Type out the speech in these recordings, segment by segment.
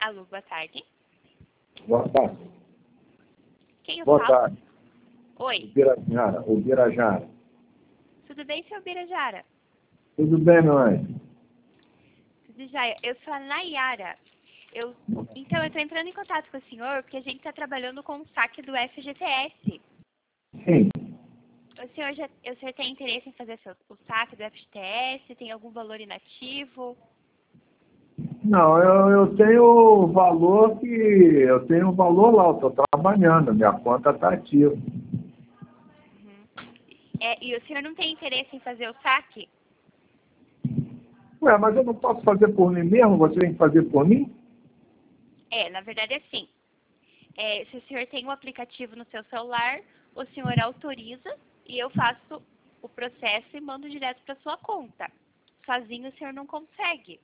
Alô, boa tarde. Boa tarde. Quem eu Boa falo? tarde. Oi. O Birajara. Tudo bem, seu Birajara? Tudo bem, meu anjo? Tudo jóia. Eu sou a Nayara. Então, eu estou entrando em contato com o senhor porque a gente está trabalhando com o saque do FGTS. Sim. O senhor tem interesse em fazer o saque do FGTS? Tem algum valor inativo? Não, eu tenho valor eu tenho um valor lá, eu estou trabalhando, minha conta está ativa. Uhum. E o senhor não tem interesse em fazer o saque? Ué, mas eu não posso fazer por mim mesmo? Você tem que fazer por mim? Na verdade é assim. Se o senhor tem um aplicativo no seu celular, o senhor autoriza e eu faço o processo e mando direto para sua conta. Sozinho o senhor não consegue.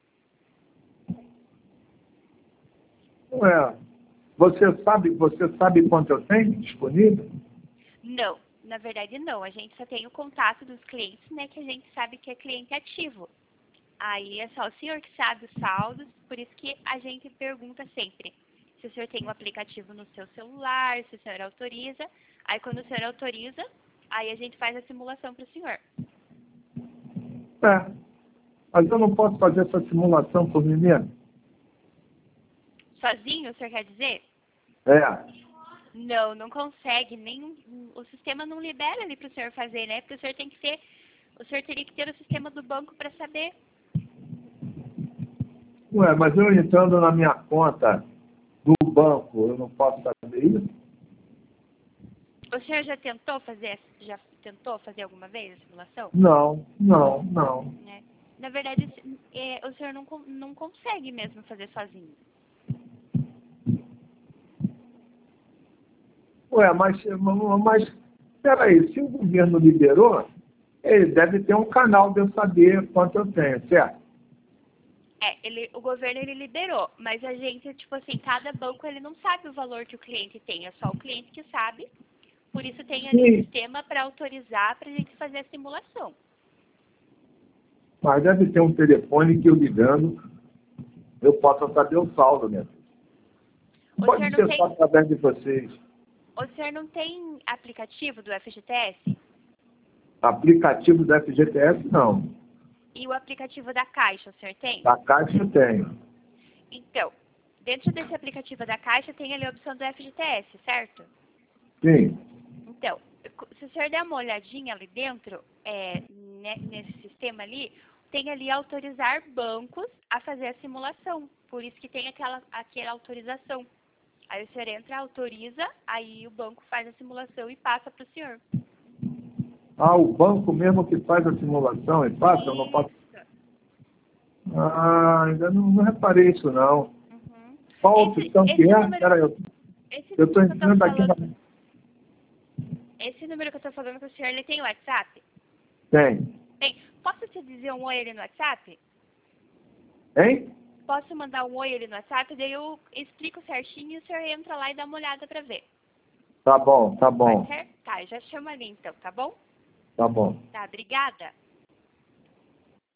Ué, você sabe quanto eu tenho disponível? Não, na verdade não. A gente só tem o contato dos clientes, né, que a gente sabe que é cliente ativo. Aí é só o senhor que sabe os saldos, por isso que a gente pergunta sempre se o senhor tem um aplicativo no seu celular, se o senhor autoriza. Aí quando o senhor autoriza, aí a gente faz a simulação para o senhor. É, mas eu não posso fazer essa simulação por mim mesmo? Sozinho, o senhor quer dizer? É. Não, não consegue. O sistema não libera ali para o senhor fazer, né? Porque o senhor teria que ter o sistema do banco para saber. Ué, mas eu entrando na minha conta do banco, eu não posso saber isso? O senhor já tentou fazer alguma vez a simulação? Não. Né? Na verdade, o senhor não consegue mesmo fazer sozinho. Ué, mas peraí, se o governo liberou, ele deve ter um canal de eu saber quanto eu tenho, certo? O governo ele liberou, mas a gente, tipo assim, cada banco ele não sabe o valor que o cliente tem, é só o cliente que sabe. Por isso tem ali o Sim, sistema para autorizar para a gente fazer a simulação. mas deve ter um telefone que eu ligando, eu possa saber o saldo, né? O Pode senhor não ser só tem, através de vocês. o senhor não tem aplicativo do FGTS? Aplicativo do FGTS, não. E o aplicativo da Caixa, o senhor tem? Da Caixa eu tenho. Então, dentro desse aplicativo da Caixa tem ali a opção do FGTS, certo? Sim. Então, se o senhor der uma olhadinha ali dentro, nesse sistema ali, tem ali autorizar bancos a fazer a simulação. Por isso que tem aquela autorização. Aí o senhor entra, autoriza, aí o banco faz a simulação e passa para o senhor. Ah, o banco mesmo que faz a simulação e passa, eu não posso. Isso. Ah, ainda não reparei isso, não. Uhum. Qual a opção que Esse é? número, Peraí, esse eu estou número que eu tô entrando aqui na... falando, esse número que eu tô falando com o senhor, ele tem WhatsApp? Tem. Tem. Posso te dizer um oi ali no WhatsApp? Hein? Posso mandar um oi ali no WhatsApp, daí eu explico certinho e o senhor entra lá e dá uma olhada pra ver. Tá bom, tá Pode bom, ser? Tá, já chama ali então, tá bom? tá bom. Tá, obrigada.